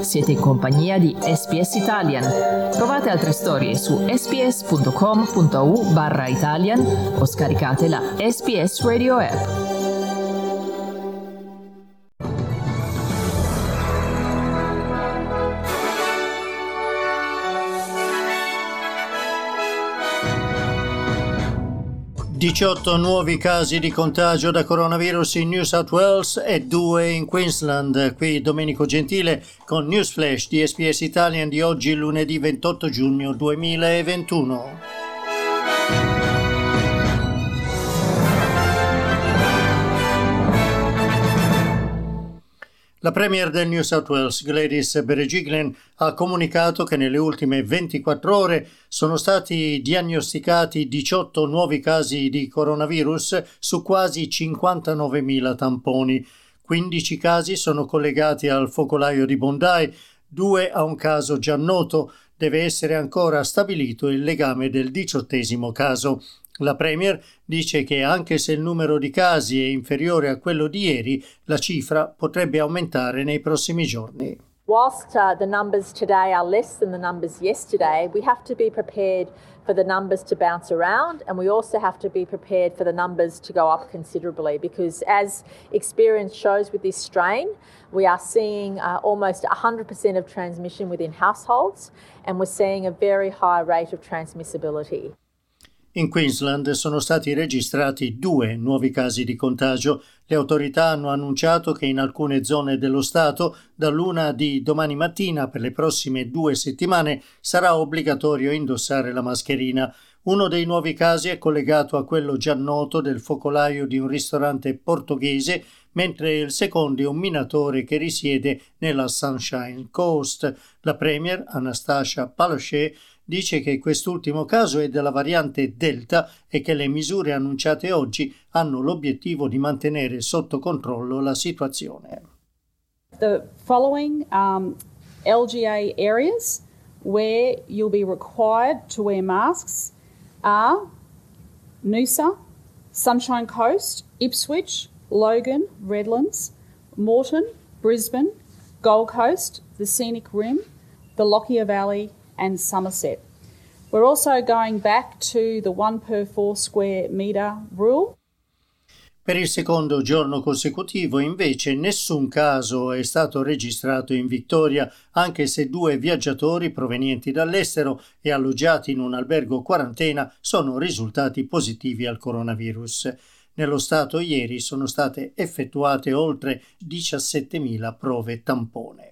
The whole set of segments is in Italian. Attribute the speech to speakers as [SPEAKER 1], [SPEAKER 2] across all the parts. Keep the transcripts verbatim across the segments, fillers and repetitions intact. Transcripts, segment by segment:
[SPEAKER 1] Siete in compagnia di S B S Italian. Trovate altre storie su sbs.com.au barra Italian o scaricate la S B S Radio app.
[SPEAKER 2] diciotto nuovi casi di contagio da coronavirus in New South Wales e due in Queensland. Qui Domenico Gentile con News Flash di S B S Italian di oggi, lunedì ventotto giugno duemilaventuno. La Premier del New South Wales, Gladys Berejiklian, ha comunicato che nelle ultime ventiquattro ore sono stati diagnosticati diciotto nuovi casi di coronavirus su quasi cinquantanovemila tamponi. quindici casi sono collegati al focolaio di Bondi, due a un caso già noto. Deve essere ancora stabilito il legame del diciottesimo caso. La Premier dice che anche se il numero di casi è inferiore a quello di ieri, la cifra potrebbe aumentare nei prossimi giorni.
[SPEAKER 3] Whilst uh, the numbers today are less than the numbers yesterday, we have to be prepared for the numbers to bounce around, and we also have to be prepared for the numbers to go up considerably, because as experience shows with this strain, we are seeing uh, almost one hundred percent of transmission within households, and we're seeing a very high rate of transmissibility.
[SPEAKER 2] In Queensland sono stati registrati due nuovi casi di contagio. Le autorità hanno annunciato che in alcune zone dello Stato, dall'una di domani mattina per le prossime due settimane, sarà obbligatorio indossare la mascherina. Uno dei nuovi casi è collegato a quello già noto del focolaio di un ristorante portoghese, mentre il secondo è un minatore che risiede nella Sunshine Coast. La Premier, Anastasia Palaszczuk, dice che quest'ultimo caso è della variante Delta e che le misure annunciate oggi hanno l'obiettivo di mantenere sotto controllo la situazione.
[SPEAKER 4] The following um, L G A areas where you'll be required to wear masks are Noosa, Sunshine Coast, Ipswich, Logan, Redlands, Moreton, Brisbane, Gold Coast, the Scenic Rim, the Lockyer Valley and Somerset. We're also going back to the one per four square metre rule.
[SPEAKER 2] Per il secondo giorno consecutivo, invece, nessun caso è stato registrato in Victoria, anche se due viaggiatori provenienti dall'estero e alloggiati in un albergo quarantena sono risultati positivi al coronavirus. Nello Stato ieri sono state effettuate oltre diciassettemila prove tampone.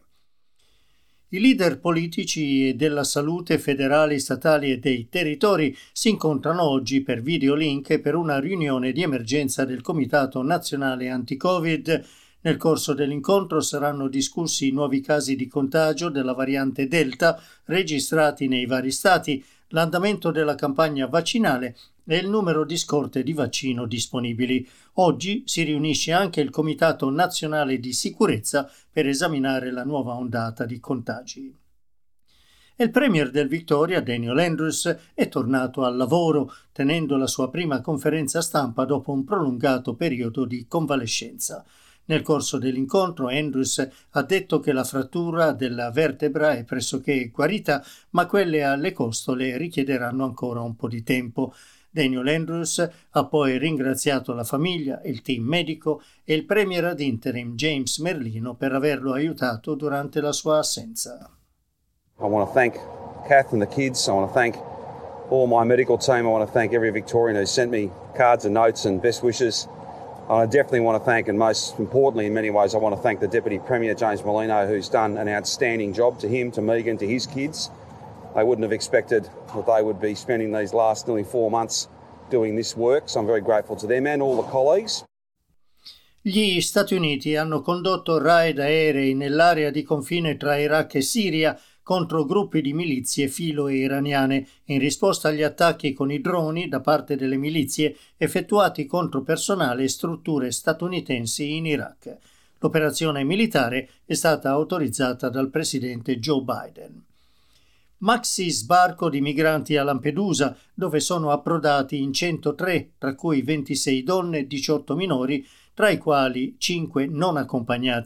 [SPEAKER 2] I leader politici e della salute federali, statali e dei territori si incontrano oggi per videolink per una riunione di emergenza del Comitato Nazionale Anti-Covid. Nel corso dell'incontro saranno discussi i nuovi casi di contagio della variante Delta registrati nei vari stati, l'andamento della campagna vaccinale e il numero di scorte di vaccino disponibili. Oggi si riunisce anche il Comitato Nazionale di Sicurezza per esaminare la nuova ondata di contagi. Il Premier del Victoria, Daniel Andrews, è tornato al lavoro, tenendo la sua prima conferenza stampa dopo un prolungato periodo di convalescenza. Nel corso dell'incontro Andrews ha detto che la frattura della vertebra è pressoché guarita, ma quelle alle costole richiederanno ancora un po' di tempo. Daniel Andrews ha poi ringraziato la famiglia, il team medico e il Premier ad interim James Merlino per averlo aiutato durante la sua assenza.
[SPEAKER 5] I want to thank Kath and the kids. I want to thank all my medical team. I want to thank every Victorian who sent me cards and notes and best wishes. I definitely want to thank, and most importantly in many ways, I want to thank the Deputy Premier, James Merlino, who's done an outstanding job. To him, to Megan, to his kids. They wouldn't have expected that they would be spending these last nearly four months doing this work, so I'm very grateful to them and all the colleagues.
[SPEAKER 2] Gli Stati Uniti hanno condotto raid aerei nell'area di confine tra Iraq e Siria contro gruppi di milizie filo-iraniane in risposta agli attacchi con i droni da parte delle milizie effettuati contro personale e strutture statunitensi in Iraq. L'operazione militare è stata autorizzata dal presidente Joe Biden. Maxi sbarco di migranti a Lampedusa, dove sono approdati in centotré, tra cui ventisei donne e diciotto minori, tra i quali cinque non accompagnati.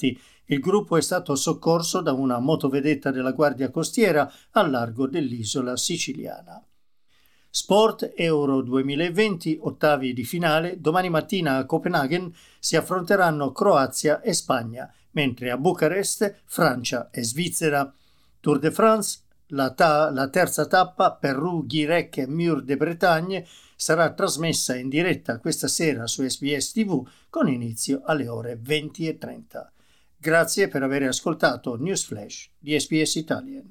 [SPEAKER 2] Il gruppo è stato soccorso da una motovedetta della Guardia Costiera al largo dell'isola siciliana. Sport Euro duemilaventi, ottavi di finale. Domani mattina a Copenaghen si affronteranno Croazia e Spagna, mentre a Bucarest Francia e Svizzera. Tour de France, la, ta- la terza tappa Perù-Guirec Mur de Bretagne sarà trasmessa in diretta questa sera su S B S T V con inizio alle ore venti e trenta. Grazie per aver ascoltato News Flash di S B S Italian.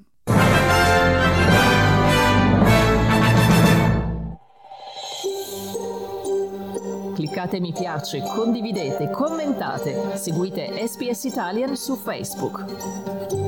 [SPEAKER 1] Cliccate mi piace, condividete, commentate, seguite S B S Italian su Facebook.